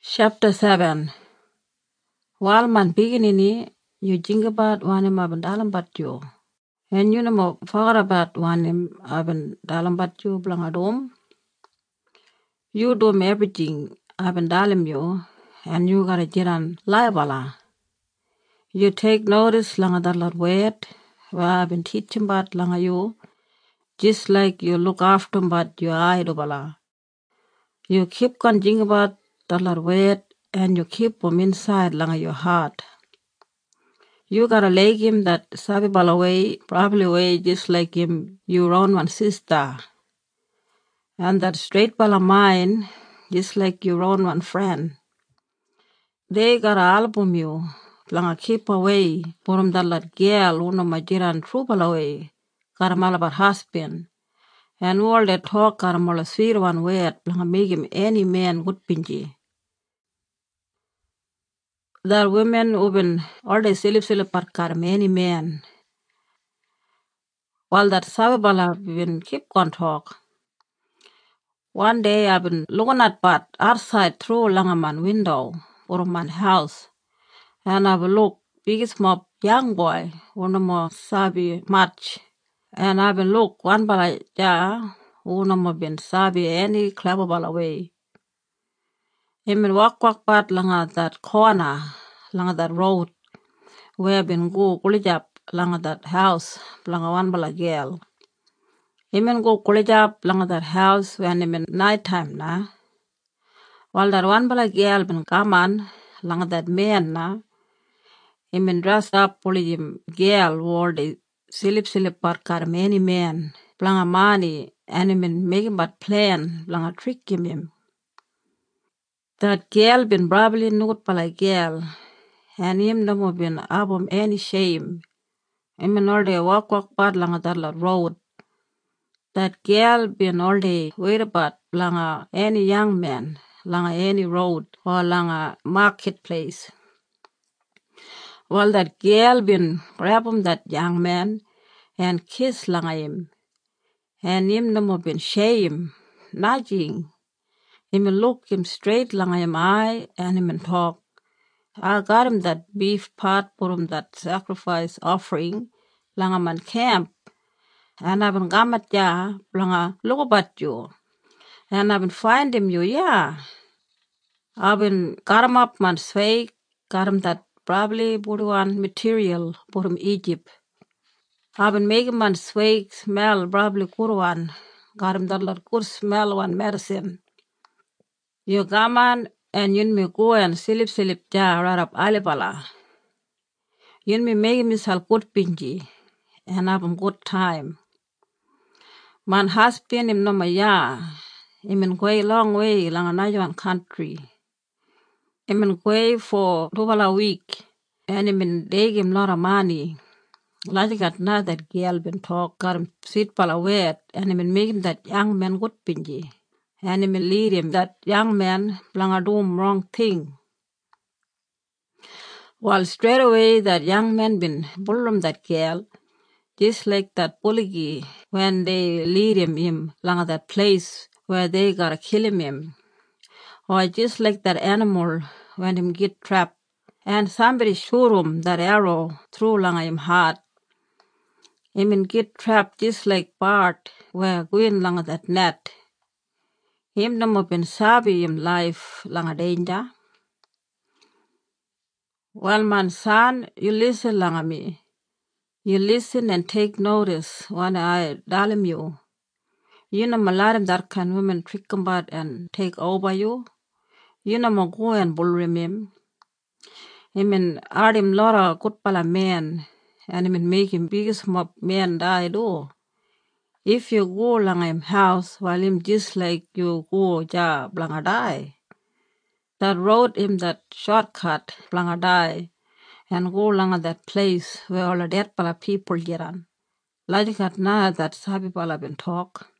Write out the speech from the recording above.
Chapter 7. While man beginning you jingabat wanim aben dalam batyo. And you know farabat wanim aben dalam batyo blangadom. You do everything aben dalam yo and you gotta jiran laibala. You take notice langadalat wet wa aben teaching bat langayo just like you look after bat your eye bala. You keep on jingabat dalat wet and you keep them inside langa your heart. You gotta like him that sabi bala way, probably way just like him, your own one sister. And that straight bala mind, just like your own one friend. They gotta album you, langa keep away, porum dalat girl, uno majiran true bala way, karamalabat husband. And all that talk karamala sweet one word, langa make him any man good pinji. That women open all the silip parkar many men. While that Sababala been keep on talk. One day I've been looking at but outside through Langaman window or my house. And I've look big small young boy, one more sabi much. And I've been look one bala ja, one more been sabi any clever bala way. Him been walk but langa that corner, langa that road, where been go kulijap langa that house, langa one bala girl. Imen go college up langa that house when imen night time na. While that one bala girl been come on langa that man na. Imen dressed up puli girl wore the silip parkar many men. Blanga money and imen making but plan blanga trick him. That girl been probably not pala girl. And him no more been abom any shame. Imen all day walk part langa that road. That girl been all day wait about langa any young man, langa any road or langa marketplace. Well, that girl been grab that young man and kiss langa him. And him no more been shame, nudging. Him look him straight langa him eye and him talk. I got him that beef part for him that sacrifice offering langa man camp. And I've been gamat ya, blanga look about you. And I've been finding you, yeah. I've been got him up man sway, got him that probably buduan material from Egypt. I've been making man sway smell probably kuruan, got him that lot good smell one medicine. You gaman and you me go and silip ja right up alibala. You me making me sal good pinji, and have a good time. Man husband him no ma ya. Him in quay long way lang another country. Him in quay for $2 week. And him in dig him lot of money. Like at now that girl been talk, got him sweet pala wet, and him in make him that young man good pinji. And him in lead him that young man blang a doom wrong thing. While straight away that young man been bullum that girl, just like that bully when they lead him along that place where they gotta kill him. Or just like that animal when him get trapped and somebody shoot him that arrow through along him heart. Him get trapped just like Bart where going along that net. Him no more been sabi him life along a danger. Well, man, son, you listen along me. You listen and take notice when I dalim you. You know malarim that can women trick about and take over you. You know mo go and bullrim him. Him and him lot of good pala man and him make him biggest mob man die do. If you go lang him house while him just like you go ja blanga die. That road him that shortcut blanga die and go along that place where all the dead pala people get on. Like that now that sabi pala been talk.